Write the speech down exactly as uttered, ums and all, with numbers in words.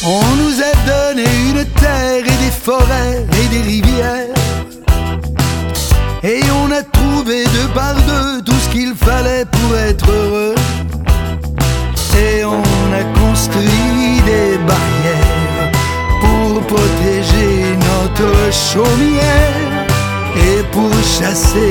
On nous a donné une terre et des forêts et des rivières, et on a trouvé deux par deux tout ce qu'il fallait pour être heureux. Et on a construit des barrières pour protéger notre chaumière et pour chasser